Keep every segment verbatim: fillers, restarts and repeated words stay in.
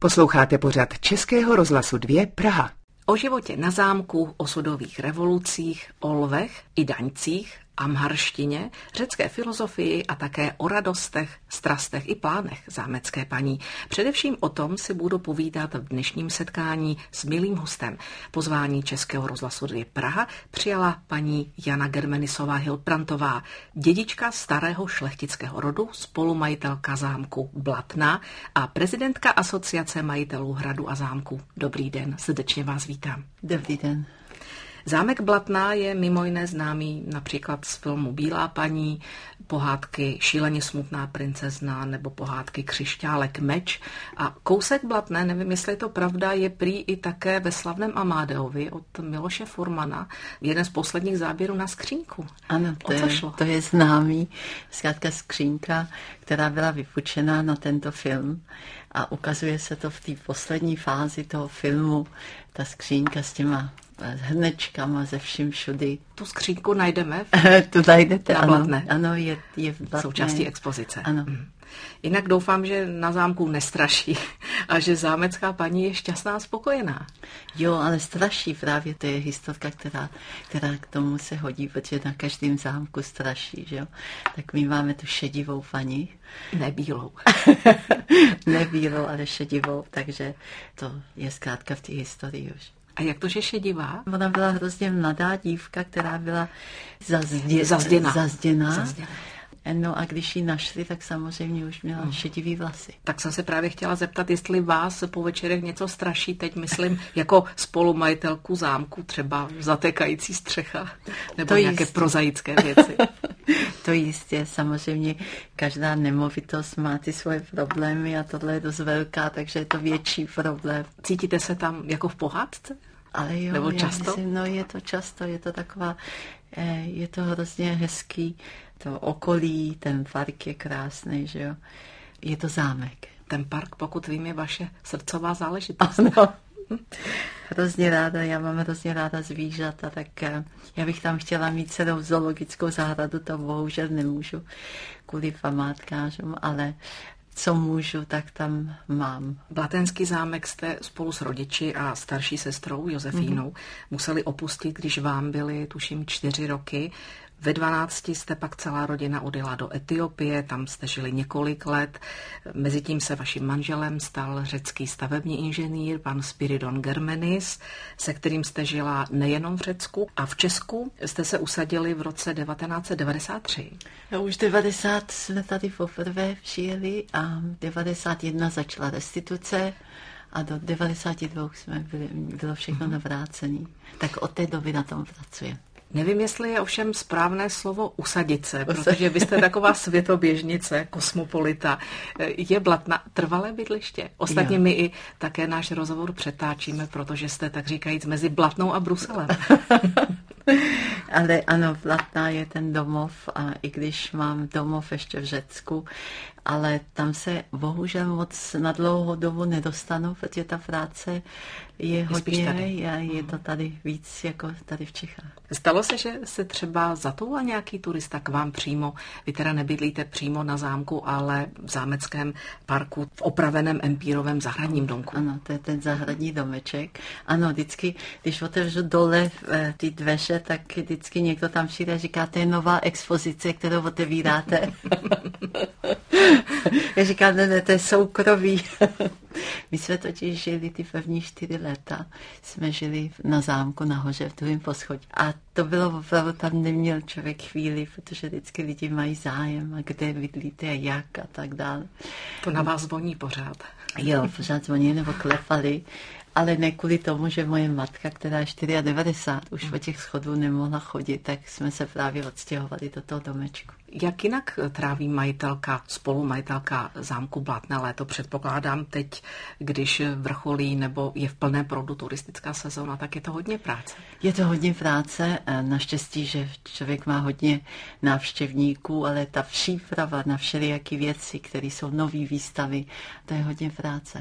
Posloucháte pořad Českého rozhlasu dva Praha. O životě na zámku, osudových revolucích, o lvech i daňcích, amharštině, řecké filozofii a také o radostech, strastech i plánech zámecké paní. Především o tom si budu povídat v dnešním setkání s milým hostem. Pozvání Českého rozhlasu dva Praha přijala paní Jana Germenisová-Hildbrantová, dědička starého šlechtického rodu, spolumajitelka zámku Blatná a prezidentka Asociace majitelů hradu a zámku. Dobrý den, srdečně vás vítám. Dobrý den. Zámek Blatná je mimo jiné známý například z filmu Bílá paní, pohádky Šíleně smutná princezna nebo pohádky Křišťálek meč. A kousek Blatné, nevím, jestli je to pravda, je prý i také ve slavném Amádeovi od Miloše Formana, jeden z posledních záběrů na skřínku. Ano, to, je, to je známý, zkrátka skřínka, která byla vypůjčena na tento film a ukazuje se to v té poslední fázi toho filmu, ta skřínka s těma hrnečkama ze vším všudy. Tu skřínku najdeme? Tu najdete, ano. Ano, je, je v Blatné. Součástí expozice. Ano. Hmm. Jinak doufám, že na zámku nestraší a že zámecká paní je šťastná a spokojená. Jo, ale straší právě, to je historka, která, která k tomu se hodí, protože na každém zámku straší, že jo. Tak my máme tu šedivou paní. Nebílou. Nebílou, ale šedivou, takže to je zkrátka v té historii už. A jak to, že šedivá? Ona byla hrozně mladá dívka, která byla zazdě, zazděná. zazděná. zazděná. No a když ji našli, tak samozřejmě už měla hmm. šedivý vlasy. Tak jsem se právě chtěla zeptat, jestli vás po večerech něco straší, teď myslím jako spolumajitelku zámku, třeba zatékající střecha, nebo to nějaké jistě. prozaické věci. To jistě, samozřejmě každá nemovitost má ty svoje problémy a tohle je dost velká, takže je to větší problém. Cítíte se tam jako v pohádce? Ale jo, nebo já často? Myslím, no je to často, je to taková, je to hrozně hezký, to okolí, ten park je krásný, že jo. Je to zámek. Ten park, pokud vím, je vaše srdcová záležitost. Ano. Hrozně ráda, já mám hrozně ráda zvířata, tak já bych tam chtěla mít celou zoologickou zahradu, to bohužel nemůžu kvůli památkářům, ale co můžu, tak tam mám. Blatenský zámek jste spolu s rodiči a starší sestrou Josefínou mm-hmm. museli opustit, když vám byly, tuším, čtyři roky. Ve dvanácti jste pak celá rodina odjela do Etiopie, tam jste žili několik let. Mezitím se vaším manželem stal řecký stavební inženýr, pan Spiridon Germenis, se kterým jste žila nejenom v Řecku. A v Česku jste se usadili v roce devatenáct set devadesát tři. No, už devadesát jsme tady poprvé přijeli a devadesát jedna začala restituce. A do devadesát dva jsme byli, bylo všechno navrácené. Tak od té doby na tom pracujeme. Nevím, jestli je ovšem správné slovo usadit se, protože vy jste taková světoběžnice, kosmopolita. Je Blatna trvalé bydliště? Ostatně jo. My i také náš rozhovor přetáčíme, protože jste, tak říkajíc, mezi Blatnou a Bruselem. Ale ano, Blatná je ten domov a i když mám domov ještě v Řecku, ale tam se bohužel moc na dlouhou dobu nedostanu, protože ta práce je, je hodně, je, je to tady víc jako tady v Čechách. Stalo se, že se třeba zatoula nějaký turista k vám přímo? Vy teda nebydlíte přímo na zámku, ale v zámeckém parku v opraveném empírovém zahradním domku. Ano, to je ten zahradní domeček. Ano, vždycky, když otevřu dole ty dveře, tak vždycky někdo tam přijde a říká, to je nová expozice, kterou otevíráte. Já říkám, ne, ne, to je soukromí. My jsme totiž žili ty první čtyři léta, jsme žili na zámku nahoře v druhém poschodí. A to bylo opravdu, tam neměl člověk chvíli, protože vždycky lidi mají zájem, a kde bydlíte, jak a tak dále. To na vás zvoní pořád. Jo, pořád zvoní nebo klepali. Ale ne kvůli tomu, že moje matka, která je devadesát čtyři, už po těch schodů nemohla chodit, tak jsme se právě odstěhovali do toho domečku. Jak jinak tráví majitelka, spolumajitelka zámku Blatné léto? Předpokládám teď, když vrcholí nebo je v plné proudu turistická sezóna, tak je to hodně práce. Je to hodně práce, naštěstí, že člověk má hodně návštěvníků, ale ta příprava na všelijaké věci, které jsou nové výstavy, to je hodně práce.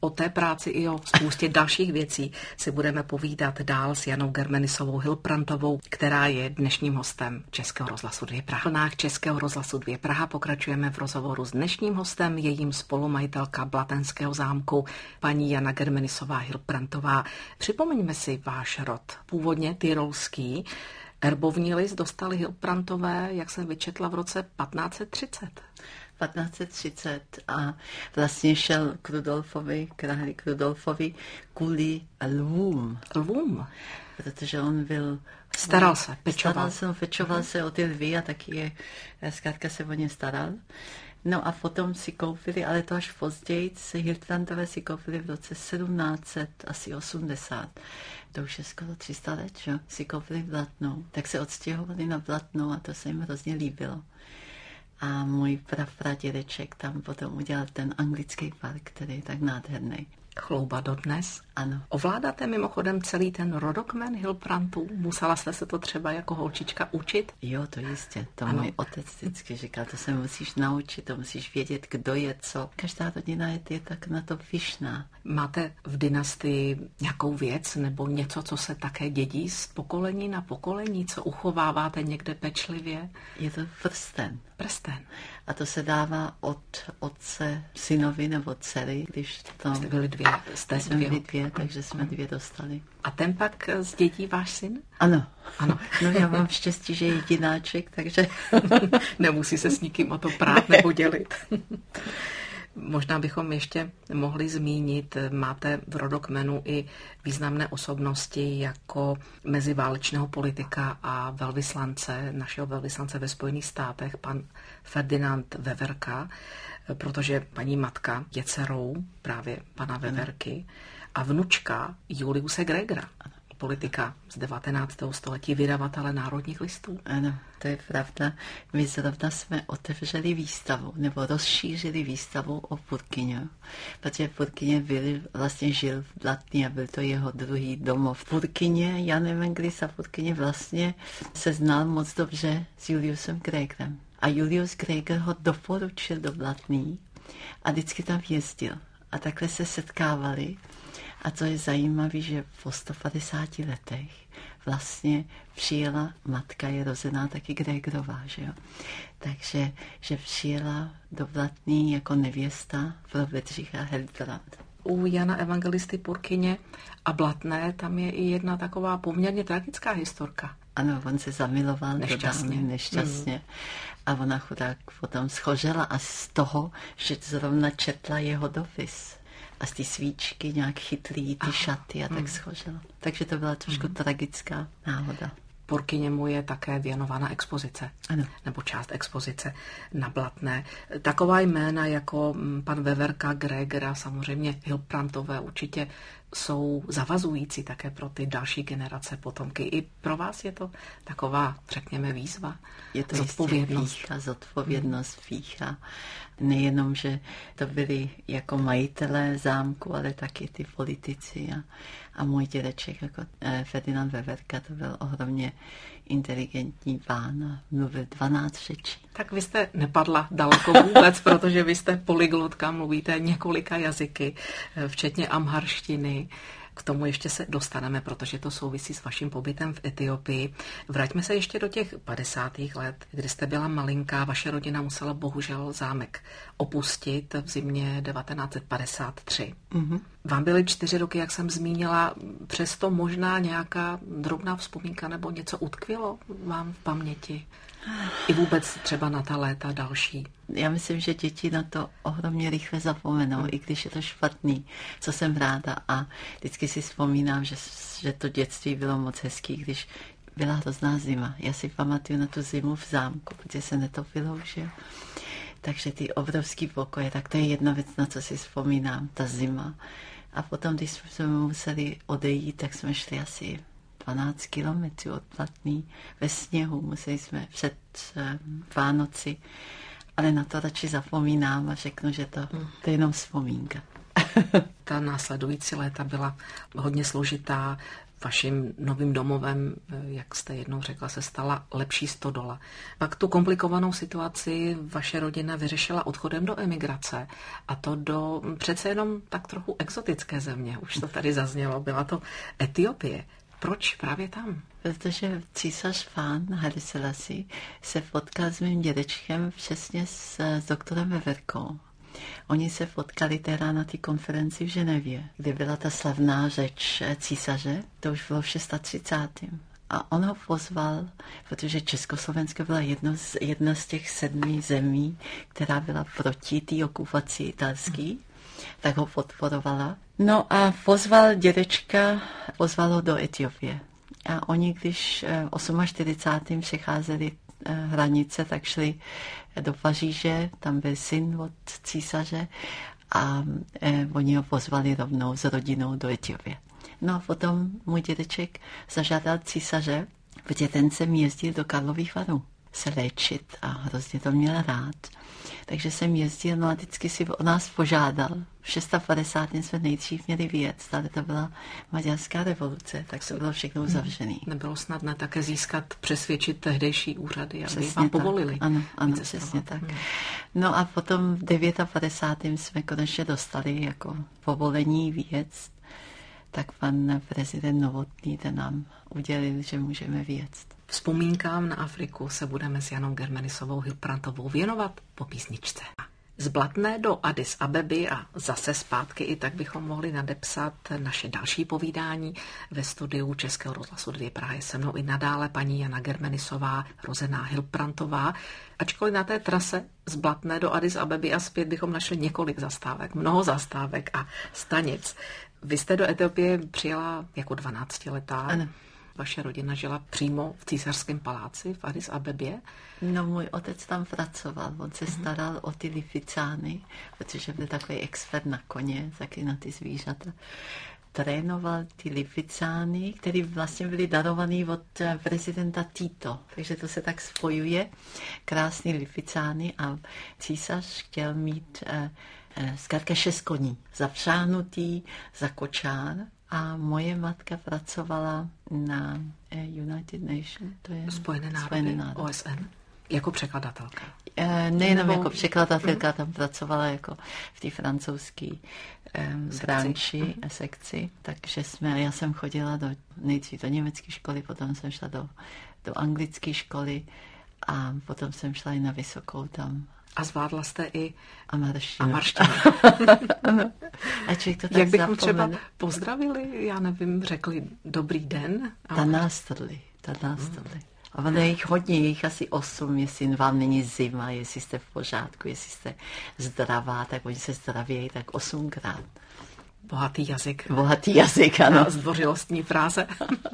O té práci i o spoustě dalších věcí si budeme povídat dál s Janou Germenisovou Hilprantovou, která je dnešním hostem Českého rozhlasu dva Praha. V vlnách Českého rozhlasu dva Praha pokračujeme v rozhovoru s dnešním hostem, jejím spolumajitelka Blatenského zámku, paní Jana Germenisová Hilprantová. Připomeňme si váš rod, původně tyrolský. Erbovní list dostali Hilprantové, jak jsem vyčetla, v roce patnáct set třicet. patnáct set třicet a vlastně šel k Rudolfovi, králi k Rudolfovi kvůli lvům. Lvům? Protože on byl... Staral se, pečoval. Staral se, pečoval mm. se o ty lvy a taky je, zkrátka se o ně staral. No a potom si koupili, ale to až později, se Hilprantové si koupili v roce sedmnáct set osmdesát. To už je skoro tři sta let, že? Si koupili Blatnou. Tak se odstěhovali na Blatnou a to se jim hrozně líbilo. A můj prapradědeček tam potom udělal ten anglický park, který je tak nádherný. Chlouba dodnes. Ano. Ovládáte mimochodem celý ten rodokmen Hilprantů? Musela jste se to třeba jako holčička učit? Jo, to jistě. To ano. Můj otec vždycky říkal, to se musíš naučit, to musíš vědět, kdo je co. Každá rodina je, je tak na to pyšná. Máte v dynastii nějakou věc nebo něco, co se také dědí z pokolení na pokolení, co uchováváte někde pečlivě? Je to prsten. Prsten. A to se dává od otce synovi nebo dcery, když to... Jste byli dvě. Jste jsme dvě. byli dvě, takže jsme dvě dostali. A ten pak zdědí váš syn? Ano. Ano. No já mám štěstí, že je jedináček, takže... Nemusí se s nikým o to prát nebo dělit. Možná bychom ještě mohli zmínit, máte v rodokmenu i významné osobnosti jako meziválečného politika a velvyslance, našeho velvyslance ve Spojených státech, pan Ferdinand Veverka, protože paní matka je dcerou právě pana Veverky a vnučka Juliuse Gregera, politika z devatenáctého století, vydavatele Národních listů. Ano, to je pravda. My zrovna jsme otevřeli výstavu, nebo rozšířili výstavu o Purkyně, protože v Purkyně byl, vlastně žil v Blatný a byl to jeho druhý domov. V Purkyně, Jan Evangelista v Purkyně vlastně se znal moc dobře s Juliusem Gregerem. A Julius Greger ho doporučil do Blatný a vždycky tam jezdil. A takhle se setkávali. A co je zajímavé, že po sto padesáti letech vlastně přijela, matka je rozená taky Gregerová, že jo? Takže, že přijela do Blatný jako nevěsta pro Bedřicha Hildebrand. U Jana Evangelisty Purkyně a Blatné tam je i jedna taková poměrně tragická historka. Ano, on se zamiloval nešťastně. do dámy, nešťastně. Mm. A ona chudák potom schořela a z toho, že zrovna četla jeho dopis. A z ty svíčky nějak chytlí ty šaty a tak mm. schořela. Takže to byla trošku mm. tragická náhoda. Purkyně mu je také věnována expozice, ano. nebo část expozice na Blatné. Taková jména jako pan Veverka, Gregera, samozřejmě Hilprantové určitě jsou zavazující také pro ty další generace potomky. I pro vás je to taková, řekněme, výzva, je to zodpovědnost. Pícha, zodpovědnost, hmm. pícha. Nejenom, že to byli jako majitelé zámku, ale taky ty politici. A, a můj dědeček, jako eh, Ferdinand Veverka, to byl ohromně inteligentní pán a mluvil dvanáct řečí. Tak vy jste nepadla daleko vůbec, protože vy jste polyglotka, mluvíte několika jazyky, včetně amharštiny. K tomu ještě se dostaneme, protože to souvisí s vaším pobytem v Etiopii. Vraťme se ještě do těch padesátých let, kdy jste byla malinká. Vaše rodina musela bohužel zámek opustit v zimě devatenáct set padesát tři. Mm-hmm. Vám byly čtyři roky, jak jsem zmínila, přesto možná nějaká drobná vzpomínka nebo něco utkvělo vám v paměti? I vůbec třeba na ta léta další. Já myslím, že děti na to ohromně rychle zapomenou, hmm. i když je to špatný, co jsem ráda. A vždycky si vzpomínám, že, že to dětství bylo moc hezký, když byla hrozná zima. Já si pamatuju na tu zimu v zámku, protože se netopilo už. Jo. Takže ty obrovský pokoje, tak to je jedna věc, na co si vzpomínám, ta zima. A potom, když jsme museli odejít, tak jsme šli asi dvanáct kilometrů od Blatný ve sněhu. Museli jsme před Vánoci, ale na to radši zapomínám a řeknu, že to, to je jenom vzpomínka. Ta následující léta byla hodně složitá. vaším novým domovem, jak jste jednou řekla, se stala lepší stodola. Pak tu komplikovanou situaci vaše rodina vyřešila odchodem do emigrace a to do přece jenom tak trochu exotické země. Už to tady zaznělo, byla to Etiopie. Proč právě tam? Protože císař Fán Haile Selassie se potkal s mým dědečkem přesně s, s doktorem Veverkou. Oni se potkali teda na té konferenci v Ženevě, kde byla ta slavná řeč císaře, to už bylo v třicátém šestém A on ho pozval, protože Československo byla jedno z, jedna z těch sedmi zemí, která byla proti té okupaci italský, tak ho podporovala. No a pozval dědečka, pozval ho do Etiopie. A oni, když v čtyřicátém osmém přecházeli hranice, tak šli do Paříže, tam byl syn od císaře a eh, oni ho pozvali rovnou s rodinou do Etiopie. No a potom můj dědeček zažádal císaře, protože ten jsem jezdil do Karlových Varů se léčit a hrozně to měl rád. Takže jsem jezdil, no a vždycky si o nás požádal. V padesátém šestém jsme nejdřív měli vyjet, ale to byla maďarská revoluce, tak to bylo všechno uzavřené. Nebylo snadné také získat, přesvědčit tehdejší úřady, aby přesně vám tak. povolili. Ano, ano, přesně tak. Hmm. No a potom v padesátém devátém jsme konečně dostali jako povolení vyjet, tak pan prezident Novotný ten nám udělil, že můžeme vyjet. Vzpomínkám na Afriku se budeme s Janou Germenisovou Hilprantovou věnovat po písničce. Z Blatné do Addis Abeby a zase zpátky, i tak bychom mohli nadepsat naše další povídání. Ve studiu Českého rozhlasu dva Praha je se mnou i nadále paní Jana Germenisová, rozená Hilprantová. Ačkoliv na té trase z Blatné do Addis Abeby a zpět bychom našli několik zastávek, mnoho zastávek a stanic. Vy jste do Etiopie přijela jako dvanáctiletá. Ano. Vaše rodina žila přímo v císařském paláci v Addis Abebě? No, můj otec tam pracoval, on se staral o ty lificány, protože byl takový expert na koně, taky na ty zvířata. Trénoval ty lificány, které vlastně byly darované od prezidenta Tito. Takže to se tak spojuje, krásný lificány a císař chtěl mít eh, eh, zkrátka šest koní, zapřáhnutý za kočár. A moje matka pracovala na United Nations, to je Spojené národy, Spojené národy. O S N, jako překladatelka. E, nejenom Nebo... jako překladatelka, mm. tam pracovala jako v té francouzské um, branči, mm. sekci, takže jsme, já jsem chodila do, nejdřív do německé školy, potom jsem šla do, do anglické školy a potom jsem šla i na vysokou tam. A zvládla jste i amarštinu. amarštinu. Ano. A člověk to tak jak bychom zapomene. třeba pozdravili, já nevím, řekli dobrý den? A... Ta nástrly, ta nástrly. Hmm. A ono je jich hodně, je jich asi osm, jestli vám není zima, jestli jste v pořádku, jestli jste zdravá, tak oni se zdravějí tak osmkrát. Bohatý jazyk. Bohatý jazyk, ano. A zdvořilostní fráze.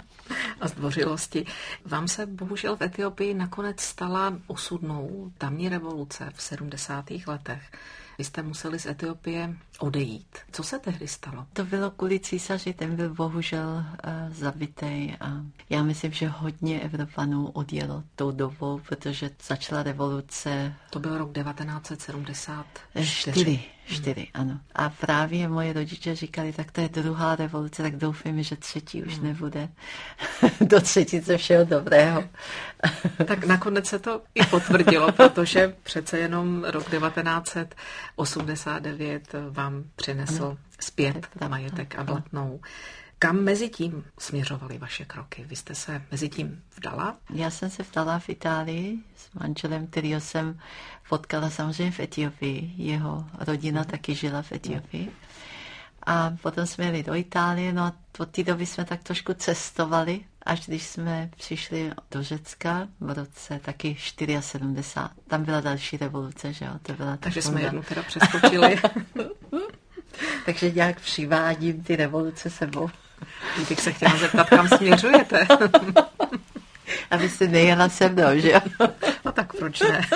A zdvořilosti. Vám se bohužel v Etiopii nakonec stala osudnou tamní revoluce v sedmdesátých letech. Vy jste museli z Etiopie odejít. Co se tehdy stalo? To bylo kvůli císaři, ten byl bohužel uh, zabitý a já myslím, že hodně Evropanů odjelo tou dobou, protože začala revoluce. To byl rok devatenáct set sedmdesát čtyři. Čtyři, čtyři, hmm. ano. A právě moje rodiče říkali, tak to je druhá revoluce, tak doufejme, že třetí už hmm. nebude. Do třetice všeho dobrého. Tak nakonec se to i potvrdilo, protože přece jenom rok devatenáct set osmdesát devět vám přinesl ano. zpět majetek a Blatnou. Kam mezi tím směřovaly vaše kroky? Vy jste se mezi tím vdala? Já jsem se vdala v Itálii s manželem, kterýho jsem potkala samozřejmě v Etiopii. Jeho rodina mm. taky žila v Etiopii. A potom jsme jeli do Itálie, no a od té doby jsme tak trošku cestovali, až když jsme přišli do Řecka v roce taky sedmdesát čtyři. Tam byla další revoluce, že jo? To byla Takže jsme jednu teda přeskočili. Takže nějak přivádím ty revoluce sebou. Bych se chtěla zeptat, kam směřujete? Abyste nejela se mnou, že jo? No tak proč ne?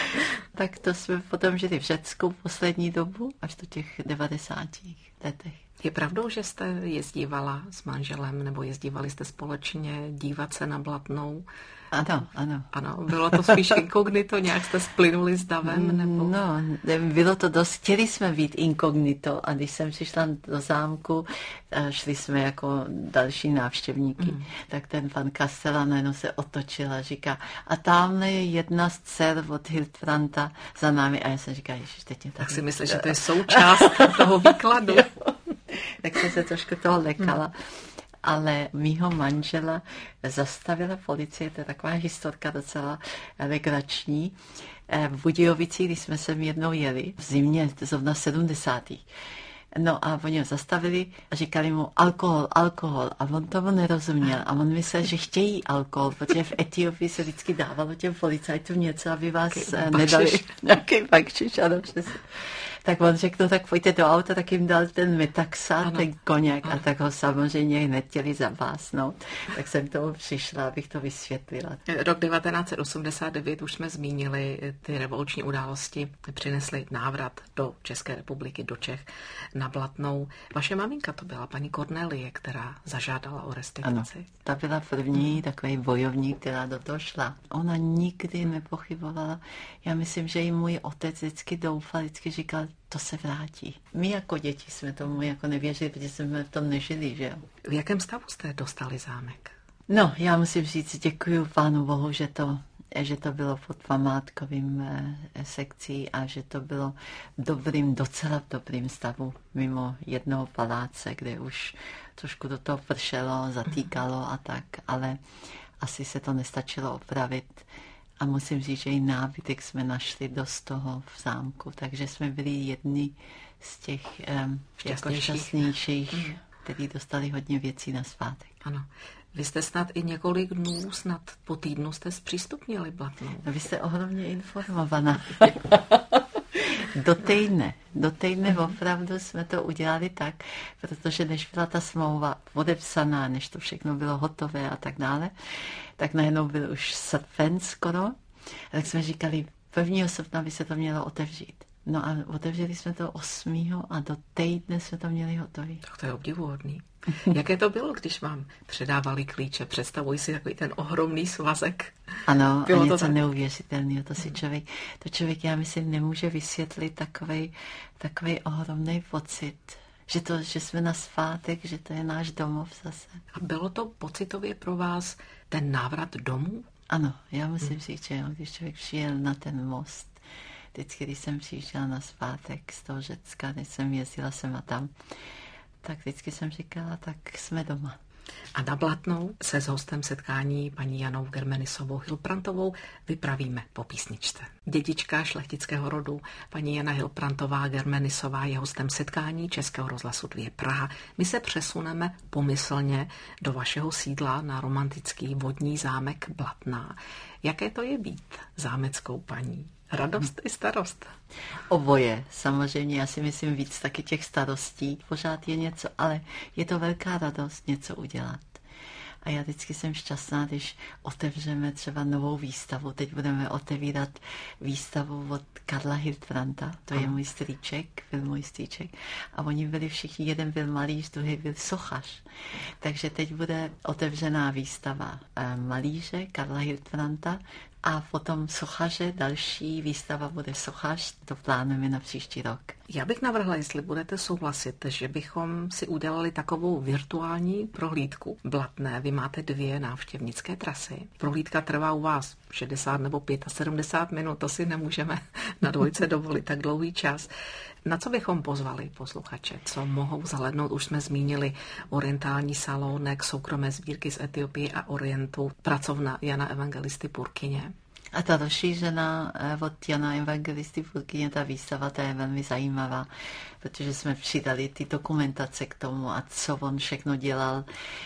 Tak to jsme potom žili v Řecku poslední dobu, až do těch devadesátých letech. Je pravdou, že jste jezdívala s manželem nebo jezdívali jste společně dívat se na Blatnou? Ano, ano. Ano, bylo to spíš inkognito, nějak jste splynuli s davem? Nebo... No, bylo to dost, chtěli jsme být inkognito a když jsem přišla do zámku, šli jsme jako další návštěvníky, mm. tak ten pan Kastela najednou se otočil a říká, a tamhle je jedna z dcer od Hildbrandta za námi. A já jsem říkala, ježiš, teď mě tak si myslím, že to je součást toho výkladu. Tak jsem se trošku toho lekala. Mm. Ale mýho manžela zastavila policie, to je taková historka docela legrační. V Budějovicích, když jsme sem jednou jeli, v zimě, zrovna sedmdesátých. No a oni ho zastavili a říkali mu alkohol, alkohol. A on tomu nerozuměl. A on myslel, že chtějí alkohol, protože v Etiopii se vždycky dávalo těm policajtům něco, aby vás Jaký nedali. Nějaký bakšiš, ano, přesně. Tak on řekl, no tak pojďte do auta, tak jim dal ten metaxa, ano. ten koněk ano. a tak ho samozřejmě nechtěli zabásnout. Tak jsem tomu přišla, abych to vysvětlila. Rok devatenáct set osmdesát devět, už jsme zmínili, ty revoluční události přinesly návrat do České republiky, do Čech, na Blatnou. Vaše maminka to byla paní Kornélie, která zažádala o restituci. Ano, ta byla první takový bojovník, která do toho šla. Ona nikdy nepochybovala. Já myslím, že i můj otec vždycky doufal, vždycky říkal, to se vrátí. My jako děti jsme tomu jako nevěřili, protože jsme v tom nežili, že jo. V jakém stavu jste dostali zámek? No, já musím říct, děkuji Pánu Bohu, že to, že to bylo pod památkovým eh, sekcí a že to bylo dobrým, docela v dobrým stavu, mimo jednoho paláce, kde už trošku do toho pršelo, zatýkalo a tak, ale asi se to nestačilo opravit. A musím říct, že i nábytek jsme našli dost toho v zámku, takže jsme byli jedni z těch um, jako šťastnějších, mm. kteří dostali hodně věcí na svátek. Ano. Vy jste snad i několik dnů, snad po týdnu jste zpřístupnili Blatnou. No, vy jste ohromně informovaná. Do týdne. Do týdne opravdu jsme to udělali tak, protože než byla ta smlouva podepsaná, než to všechno bylo hotové a tak dále, tak najednou byl už srpen skoro. A tak jsme říkali, prvního srpna by se to mělo otevřít. No a otevřeli jsme to osmého a do týdne jsme to měli hotový. Tak to je obdivuhodný. Jaké to bylo, když vám předávali klíče? Představuji si takový ten ohromný svazek. Ano, bylo a něco tak neuvěřitelného. To si člověk, to člověk, já myslím, nemůže vysvětlit takovej, takovej ohromný pocit. Že, to, že jsme na svátek, že to je náš domov zase. A bylo to pocitově pro vás ten návrat domů? Ano, já musím hmm. říct, že jo, když člověk přijel na ten most, vždycky, když jsem přišel na svátek z toho Řecka, když jsem jezdila sem a tam, tak vždycky jsem říkala, tak jsme doma. A na Blatnou se s hostem setkání paní Janou Germenisovou Hilprantovou vypravíme po písničce. Dědička šlechtického rodu, paní Jana Hilprantová Germenisová je hostem setkání Českého rozhlasu dva Praha. My se přesuneme pomyslně do vašeho sídla na romantický vodní zámek Blatná. Jaké to je být zámeckou paní? Radost i starost. Oboje, samozřejmě, já si myslím víc taky těch starostí. Pořád je něco, ale je to velká radost něco udělat. A já vždycky jsem šťastná, když otevřeme třeba novou výstavu. Teď budeme otevírat výstavu od Karla Hildbrandta, to je můj strýček, byl můj strýček. A oni byli všichni, jeden byl malíř, druhý byl sochař. Takže teď bude otevřená výstava malíře Karla Hildbrandta a potom sochaře, další výstava bude sochař, to plánujeme na příští rok. Já bych navrhla, jestli budete souhlasit, že bychom si udělali takovou virtuální prohlídku Blatné. Vy máte dvě návštěvnické trasy. Prohlídka trvá u vás šedesát nebo sedmdesát pět minut, to si nemůžeme na dvojce dovolit tak dlouhý čas. Na co bychom pozvali posluchače? Co mohou zahlednout? Už jsme zmínili orientální salónek, soukromé sbírky z Etiopie a Orientu, pracovna Jana Evangelisty Purkyně. A ta rozšířená od Jana Evangelisty Purkyně, ta výstava, ta je velmi zajímavá, protože jsme přidali ty dokumentace k tomu a co on všechno dělal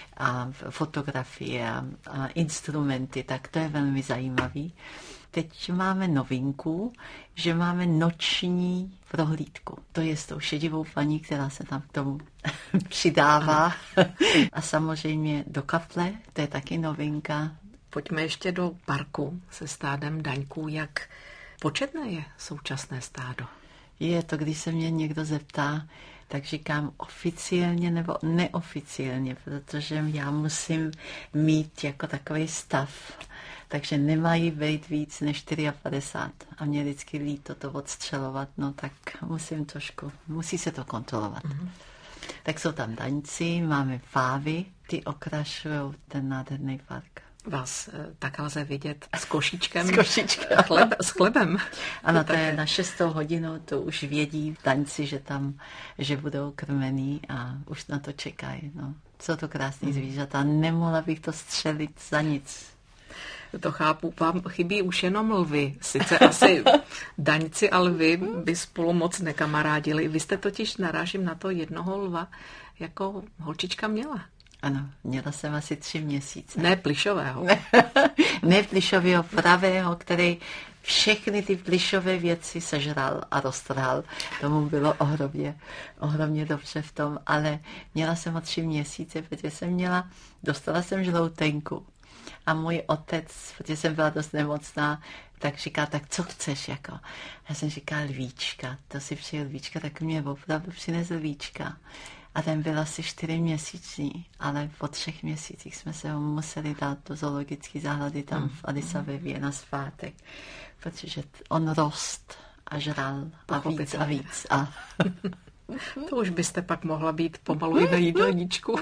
a fotografie a, a instrumenty, tak to je velmi zajímavý. Teď máme novinku, že máme noční prohlídku. To je s tou šedivou paní, která se tam k tomu přidává. A samozřejmě do kaple, to je taky novinka. Pojďme ještě do parku se stádem daňků. Jak početné je současné stádo? Je to, když se mě někdo zeptá, tak říkám oficiálně nebo neoficiálně, protože já musím mít jako takový stav. Takže nemají být víc než padesát čtyři. A mě vždycky líto to odstřelovat, no tak musím trošku, musí se to kontrolovat. Mm-hmm. Tak jsou tam daňci, máme fávy, ty okrašují ten nádherný park. Vás tak lze vidět s košíčkem, s, košíčkem. Chleb, s chlebem. Ano, to je na šestou hodinu, to už vědí daňci, že tam, že budou krmení a už na to čekají. No. Jsou to krásný mm. zvířata, nemohla bych to střelit za nic. To chápu, vám chybí už jenom lvy. Sice asi daňci a lvy by spolu moc nekamarádili. Vy jste totiž, narážím na to, jednoho lva jako holčička měla. Ano, měla jsem asi tři měsíce. Ne plišového. Ne plišového, pravého, který všechny ty plišové věci sežral a roztrhal. Tomu bylo ohromně, ohromně dobře v tom, ale měla jsem ho tři měsíce, protože jsem měla, dostala jsem žloutenku. A můj otec, protože jsem byla dost nemocná, tak říká, tak co chceš, jako? Já jsem říkala lvíčka, to si přijel lvíčka, tak mě opravdu přinesl lvíčka. A ten byl asi čtyři měsíční, ale po třech měsících jsme se ho museli dát do zoologické zahrady tam v Addis Abebě na zpátek, protože on rost a žral a víc a víc. A... To už byste pak mohla být pomalu i na jídelníčku.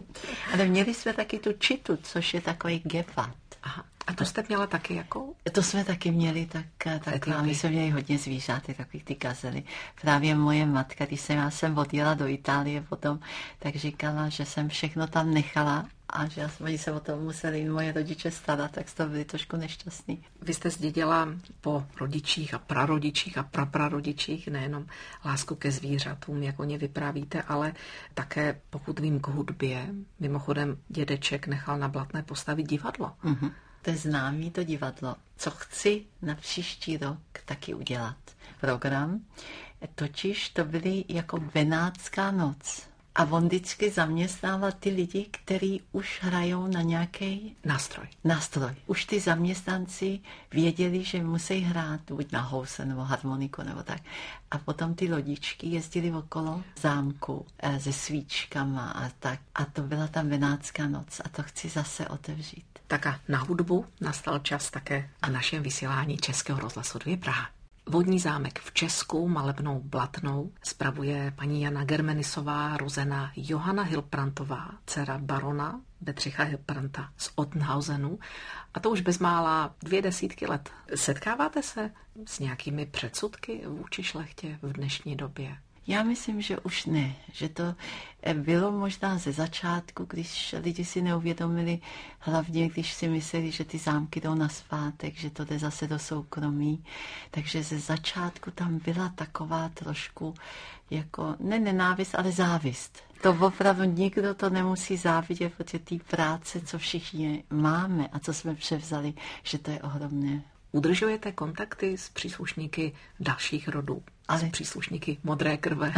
Ale měli jsme taky tu čitu, což je takový gepard. Aha. A to jste měla taky jakou? To jsme taky měli, tak, tak my jsme měli hodně zvířat, takový ty gazely. Právě moje matka, když jsem, já jsem odjela do Itálie potom, tak říkala, že jsem všechno tam nechala a že oni se o tom museli moje rodiče starat, tak to byli trošku nešťastní. Vy jste zdědila po rodičích a prarodičích a praprarodičích nejenom lásku ke zvířatům, jak o ně vyprávíte, ale také, pokud vím, k hudbě. Mimochodem, dědeček nechal na Blatné postavit divadlo. Mm-hmm. To je známý to divadlo. Co chci na příští rok taky udělat. Program, totiž to byly jako Benátská noc. A on vždycky zaměstnával ty lidi, kteří už hrajou na nějaký nástroj. nástroj. Už ty zaměstnanci věděli, že musí hrát buď na housle nebo harmoniku nebo tak. A potom ty lodičky jezdili okolo zámku eh, se svíčkama a tak. A to byla tam Benátská noc a to chci zase otevřít. Tak a na hudbu nastal čas také a našem vysílání Českého rozhlasu dva Praha. Vodní zámek v Česku, malebnou Blatnou, spravuje paní Jana Germenisová, rozená Johana Hilprantová, dcera barona Bedřicha Hilpranta z Ottenhausenu, a to už bezmála dvě desítky let. Setkáváte se s nějakými předsudky vůči šlechtě v dnešní době? Já myslím, že už ne, že to bylo možná ze začátku, když lidi si neuvědomili, hlavně když si mysleli, že ty zámky jdou na zpátek, že to jde zase do soukromí, takže ze začátku tam byla taková trošku jako, ne nenávist, ale závist. To opravdu nikdo to nemusí závidět, protože té práce, co všichni máme a co jsme převzali, že to je ohromné. Udržujete kontakty s příslušníky dalších rodů, ale... s příslušníky modré krve?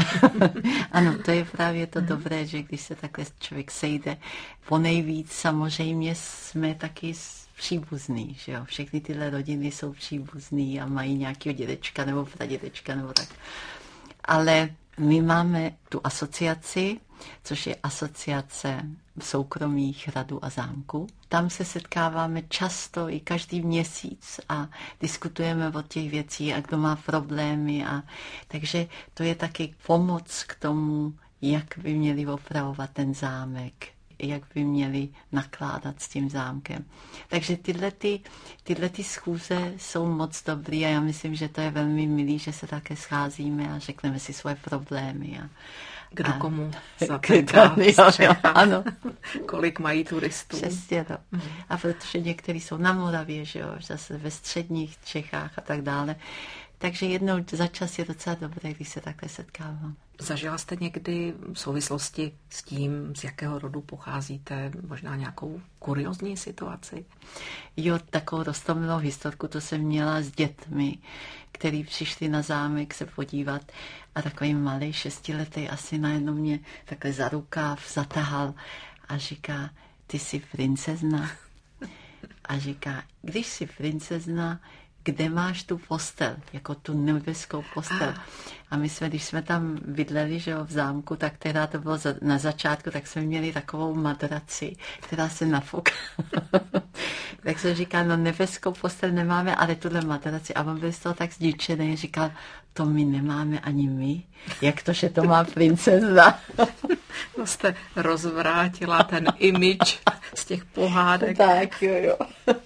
Ano, to je právě to dobré, že když se takhle člověk sejde, po nejvíc samozřejmě jsme taky příbuzný, že jo? Všechny tyhle rodiny jsou příbuzný a mají nějakého dědečka nebo pradědečka nebo tak. Ale my máme tu asociaci, což je asociace soukromých hradů a zámků. Tam se setkáváme často i každý měsíc a diskutujeme o těch věcí a kdo má problémy. A, takže to je taky pomoc k tomu, jak by měli opravovat ten zámek, jak by měli nakládat s tím zámkem. Takže tyhle, ty, tyhle ty schůze jsou moc dobrý a já myslím, že to je velmi milý, že se také scházíme a řekneme si svoje problémy. A, Kdo komu zateká střecha. Ano. Kolik mají turistů. Přesně to. Mm. A protože někteří jsou na Moravě, že jo, zase ve středních Čechách a tak dále. Takže jednou za čas je docela dobré, když se takhle setkávám. Zažila jste někdy v souvislosti s tím, z jakého rodu pocházíte, možná nějakou kuriozní situaci? Jo, takovou roztomilou historku, to jsem měla s dětmi, který přišli na zámek se podívat a takový malý šestiletý asi najednou mě takhle za rukáv zatahal a říká, ty jsi princezna? A říká, když jsi princezna, kde máš tu postel, jako tu nebeskou postel. A my jsme, když jsme tam bydleli, že jo, v zámku, tak teda to bylo za, na začátku, tak jsme měli takovou madraci, která se nafouká. Tak jsem říkal, no nebeskou postel nemáme, ale tuhle madraci. A on byl z toho tak zničený, říkal, to my nemáme ani my, jak to, že to má princezna. No jste rozvrátila ten image z těch pohádek. Tak, jo, jo.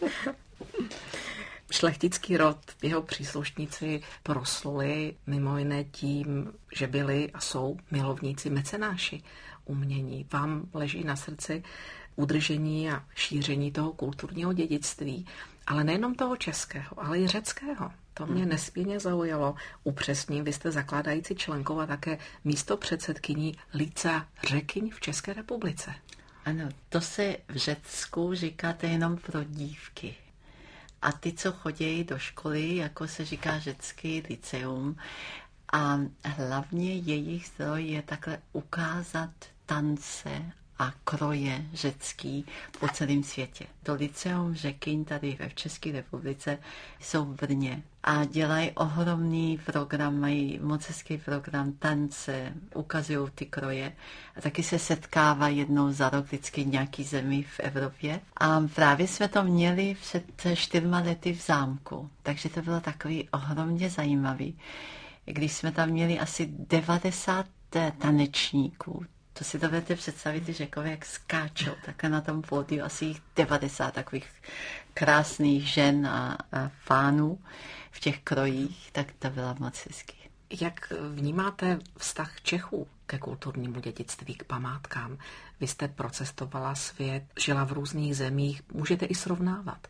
Šlechtický rod, jeho příslušníci prosluli mimo jiné tím, že byli a jsou milovníci mecenáši umění. Vám leží na srdci udržení a šíření toho kulturního dědictví, ale nejenom toho českého, ale i řeckého. To mě nesmírně zaujalo. Upřesním, vy jste zakládající členkou a také místo předsedkyní Líca Řekyň v České republice. Ano, to se v Řecku říkáte jenom pro dívky. A ty, co chodí do školy, jako se říká řecký lyceum, a hlavně jejich zdroj je takhle ukázat tance a kroje řecký po celém světě. To lyceum Řekyň tady v České republice jsou v Brně a dělají ohromný program, mají moc hezký program tance, ukazují ty kroje a taky se setkávají jednou za rok vždycky nějaký zemi v Evropě. A právě jsme to měli před čtyřma lety v zámku, takže to bylo takový ohromně zajímavý. Když jsme tam měli asi devadesát tanečníků, to si dovedete představit, ty Řekové, jak skáčou, takhle na tom pódiu, asi jich devadesát takových krásných žen a, a fánů v těch krojích, tak to bylo moc hezký. Jak vnímáte vztah Čechů ke kulturnímu dědictví, k památkám? Vy jste procestovala svět, žila v různých zemích, můžete i srovnávat.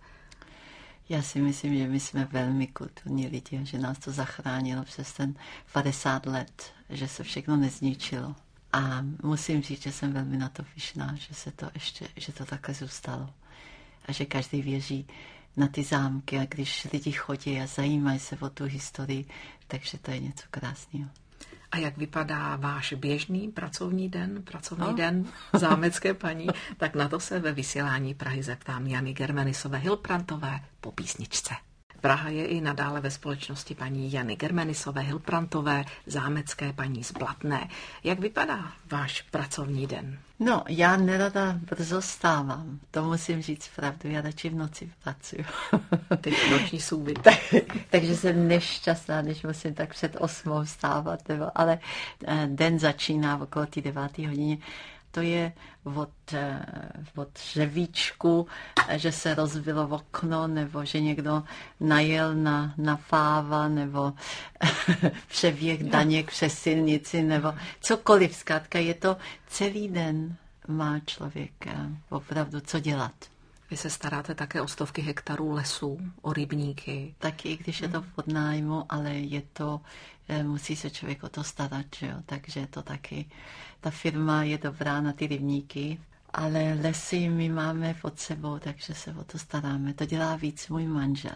Já si myslím, že my jsme velmi kulturní lidi, že nás to zachránilo přes ten padesát let, že se všechno nezničilo. A musím říct, že jsem velmi na to pyšná, že se to ještě, že to takhle zůstalo. A že každý věří na ty zámky a když lidi chodí a zajímají se o tu historii, takže to je něco krásného. A jak vypadá váš běžný pracovní den, pracovní no. den zámecké paní, tak na to se ve vysílání Prahy zeptám Jany Germenisové Hilprantové po písničce. Praha je i nadále ve společnosti paní Jany Germenisové Hilprantové, zámecké paní z Blatné. Jak vypadá váš pracovní den? No, já nerada brzo stávám, to musím říct pravdu, já radši v noci pracuju. Ty noční souby. tak, takže jsem nešťastná, když musím tak před osmou vstávat, nebo, ale den začíná okolo té deváté hodině. To je od, od řevíčku, že se rozbilo okno, nebo že někdo najel na, na fáva, nebo přeběh daněk přes silnici, nebo cokoliv. Zkrátka je to celý den, má člověk opravdu co dělat. Vy se staráte také o stovky hektarů lesů, o rybníky. Taky, když je to v podnájmu, ale je to, musí se člověk o to starat, že jo? Takže to taky, ta firma je dobrá na ty rybníky, ale lesy my máme pod sebou, takže se o to staráme. To dělá víc můj manžel.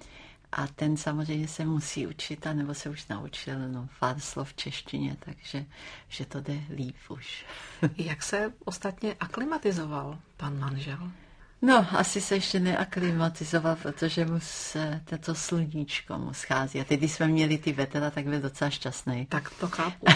A ten samozřejmě se musí učit, anebo se už naučil no, pár slov v češtině, takže že to jde líp už. Jak se ostatně aklimatizoval pan manžel? No, asi se ještě neaklimatizoval, protože mu se toto sluníčko mu schází. A teď, když jsme měli ty vetra, tak byl docela šťastný. Tak to chápu.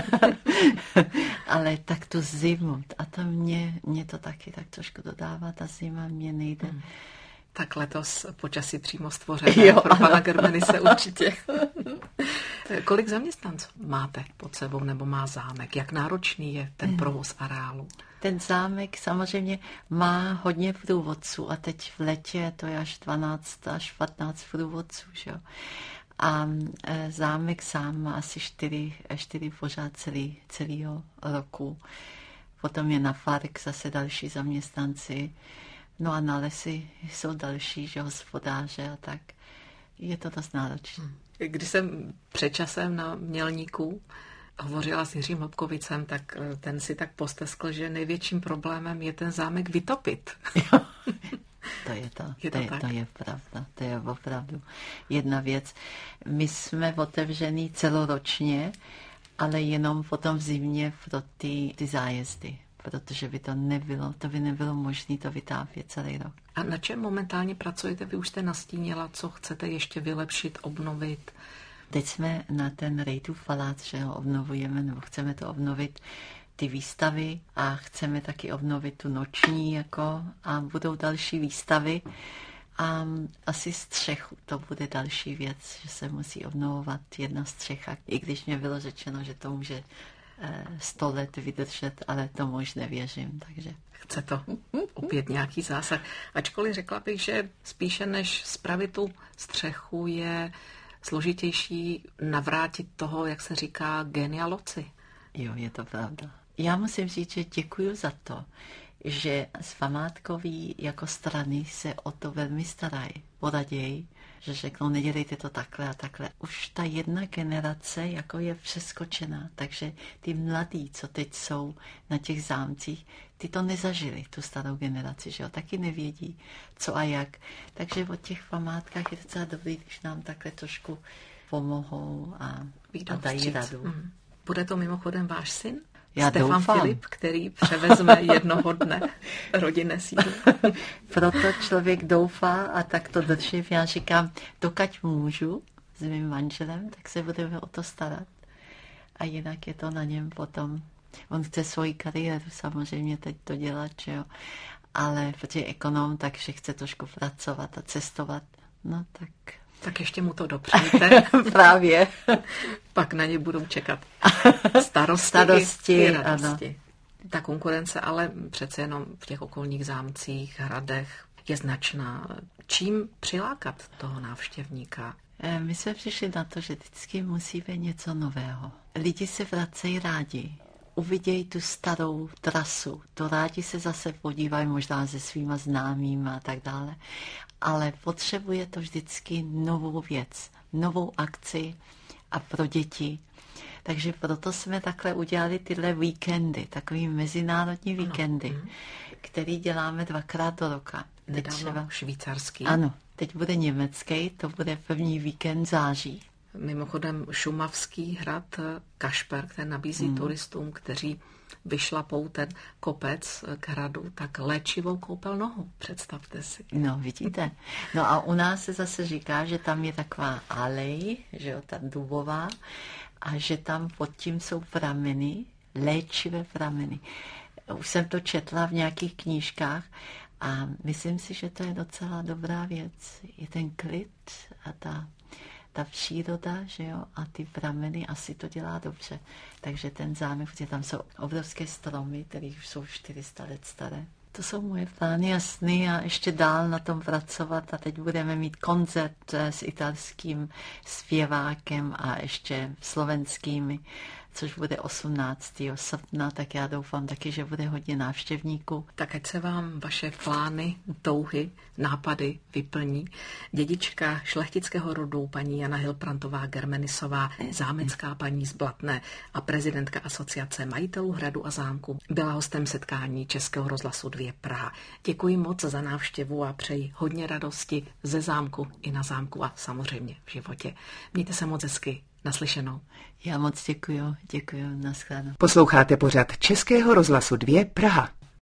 Ale tak tu zimu, a to mě, mě to taky tak trošku dodává, ta zima mě nejde. Hmm. Tak letos počasí přímo stvořené pro pana Germenise určitě. Kolik zaměstnanců máte pod sebou nebo má zámek? Jak náročný je ten provoz areálu? Ten zámek samozřejmě má hodně průvodců a teď v letě to je až dvanáct až patnáct průvodců. Že? A zámek sám má asi čtyři, čtyři pořád celý, celýho roku. Potom je na park zase další zaměstnanci. No a na lesy jsou další, že hospodáře a tak. Je to dost náročné. Když jsem před časem na Mělníku hovořila s Jiřím Lobkovicem, tak ten si tak posteskl, že největším problémem je ten zámek vytopit. To je to, je to, to, je, to je pravda, to je opravdu jedna věc. My jsme otevřený celoročně, ale jenom potom v zimě pro ty, ty zájezdy. protože by to nebylo, to by nebylo možné to vytápět celý rok. A na čem momentálně pracujete? Vy už jste nastínila, co chcete ještě vylepšit, obnovit? Teď jsme na ten Rejtův palác, že ho obnovujeme, nebo chceme to obnovit, ty výstavy a chceme taky obnovit tu noční, jako, a budou další výstavy. A asi střechu, to bude další věc, že se musí obnovovat jedna střecha, i když mě bylo řečeno, že to může sto let vydržet, ale to možná věřím, takže... Chce to opět nějaký zásah. Ačkoliv řekla bych, že spíše než spravit tu střechu je složitější navrátit toho, jak se říká, genia loci. Jo, je to pravda. Já musím říct, že děkuju za to, že z památkový jako strany se o to velmi starají, poradějí, že řeknou, nedělejte to takhle a takhle. Už ta jedna generace jako je přeskočená, takže ty mladí, co teď jsou na těch zámcích, ty to nezažili, tu starou generaci, že jo, taky nevědí, co a jak. Takže o těch památkách je docela dobrý, když nám takhle trošku pomohou a, a dají radu. Hmm. Bude to mimochodem váš syn? Já Stefan doufám. Filip, který převezme jednoho dne rodinné sídlo. Proto člověk doufá a tak to držím. Já říkám, dokud můžu s mým manželem, tak se budeme o to starat. A jinak je to na něm potom. On chce svoji kariéru samozřejmě teď to dělat, že jo. Ale protože je ekonom, takže chce trošku pracovat a cestovat. No tak... Tak ještě mu to dopřejte. Právě. Pak na ně budou čekat starosti, starosti i radosti. Ano. Ta konkurence ale přece jenom v těch okolních zámcích, hradech je značná. Čím přilákat toho návštěvníka? My jsme přišli na to, že vždycky musí být něco nového. Lidi se vracejí rádi. Uvidějí tu starou trasu, to rádi se zase podívají možná se svýma známýma a tak dále, ale potřebuje to vždycky novou věc, novou akci a pro děti. Takže proto jsme takhle udělali tyhle víkendy, takový mezinárodní víkendy, ano. který děláme dvakrát do roka. Nedávno třeba... švýcarský. Ano, teď bude německý, to bude první víkend září. Mimochodem šumavský hrad Kašper, který nabízí hmm. turistům, kteří vyšlapou ten kopec k hradu, tak léčivou koupelnohu. Představte si. No, vidíte. No a u nás se zase říká, že tam je taková alej, že jo, ta dubová, a že tam pod tím jsou prameny, léčivé prameny. Už jsem to četla v nějakých knížkách a myslím si, že to je docela dobrá věc. Je ten klid a ta ta příroda, že jo, a ty prameny asi to dělá dobře. Takže ten zámek, protože tam jsou obrovské stromy, které už jsou čtyři sta let staré. To jsou moje plány a sny a ještě dál na tom pracovat a teď budeme mít koncert s italským zpěvákem a ještě slovenskými, což bude osmnáctého srpna, tak já doufám taky, že bude hodně návštěvníků. Tak ať se vám vaše plány, touhy, nápady vyplní. Dědička šlechtického rodu paní Jana Hilprantová Germenisová, zámecká paní z Blatné a prezidentka asociace majitelů hradu a zámku byla hostem setkání Českého rozhlasu dva Praha. Děkuji moc za návštěvu a přeji hodně radosti ze zámku i na zámku a samozřejmě v životě. Mějte se moc hezky. Naslyšenou. Já moc děkuju, děkuju, nashledanou. Posloucháte pořad Českého rozhlasu dva Praha.